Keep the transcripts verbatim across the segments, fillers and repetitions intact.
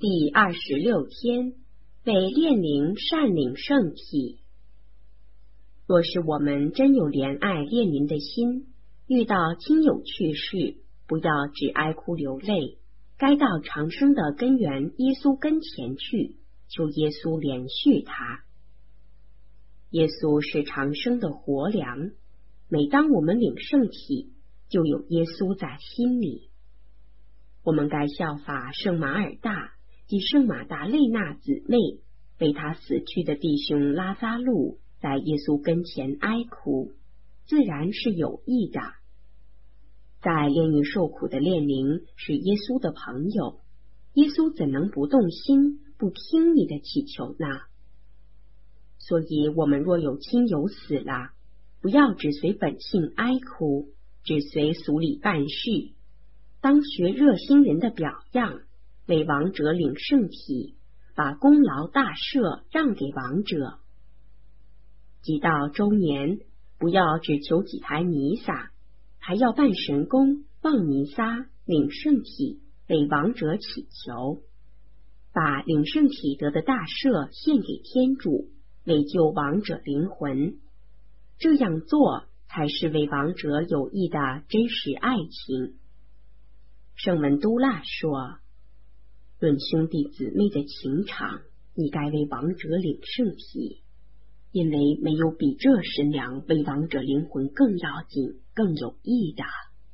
第二十六天，为炼灵善领圣体。若是我们真有怜爱炼灵的心，遇到亲友去世，不要只哀哭流泪，该到长生的根源耶稣跟前去，求耶稣怜恤他。耶稣是长生的活粮，每当我们领圣体，就有耶稣在心里。我们该效法圣马尔大及圣马达肋纳姊妹，为他死去的弟兄拉撒路在耶稣跟前哀哭，自然是有益的。在炼狱受苦的炼灵是耶稣的朋友，耶稣怎能不动心，不听你的祈求呢？所以我们若有亲友死了，不要只随本性哀哭，只随俗理办事，当学热心人的表样，为亡者领圣体，把功劳大赦让给亡者。即到周年，不要只求几台弥撒，还要办神功、望弥撒、领圣体，为亡者祈求，把领圣体得的大赦献给天主，为救亡者灵魂。这样做才是为亡者有益的真实爱情。圣文都腊说，论兄弟姊妹的情长，你该为亡者领圣体，因为没有比这神粮为亡者灵魂更要紧、更有益的。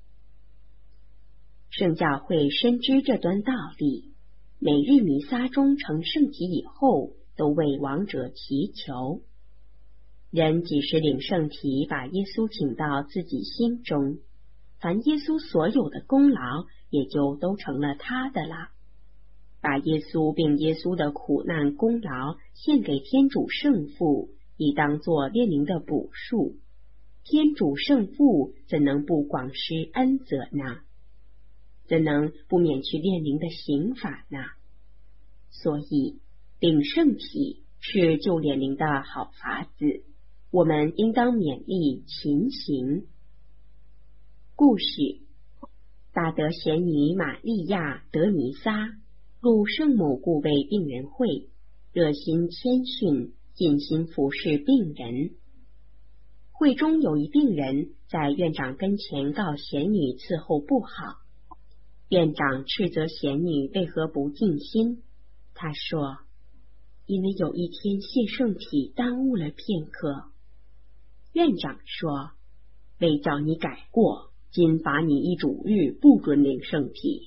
圣教会深知这段道理，每日弥撒中成圣体以后，都为亡者祈求。人即使领圣体，把耶稣请到自己心中，凡耶稣所有的功劳，也就都成了他的了。把耶稣并耶稣的苦难功劳献给天主圣父，以当作炼灵的补数，天主圣父怎能不广施恩泽呢？怎能不免去炼灵的刑罚呢？所以领圣体是救炼灵的好法子，我们应当勉力勤行。故事：大德贤女玛利亚德尼撒入圣母顾卫病人会，热心谦逊，尽心服侍病人。会中有一病人在院长跟前告贤女伺候不好，院长斥责贤女为何不尽心。他说，因为有一天献圣体耽误了片刻。院长说，为叫你改过，今罚你一主日不准领圣体。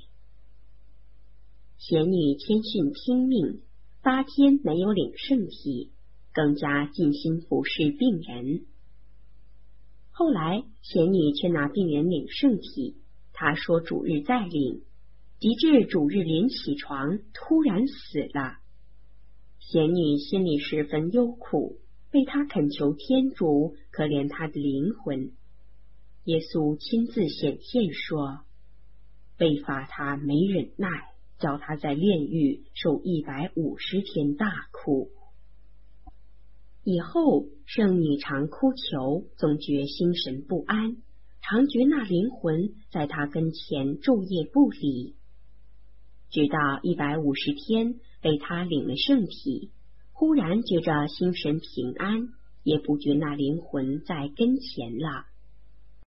贤女谦逊听命，八天没有领圣体，更加尽心服侍病人。后来贤女却拿病人领圣体，她说主日再领，及至主日临起床，突然死了。贤女心里十分忧苦，为她恳求天主可怜她的灵魂。耶稣亲自显现说，为罚她没忍耐，叫她在炼狱受一百五十天大苦。以后圣女常哭求，总觉心神不安，常觉那灵魂在她跟前昼夜不离。直到一百五十天被她领了圣体，忽然觉着心神平安，也不觉那灵魂在跟前了。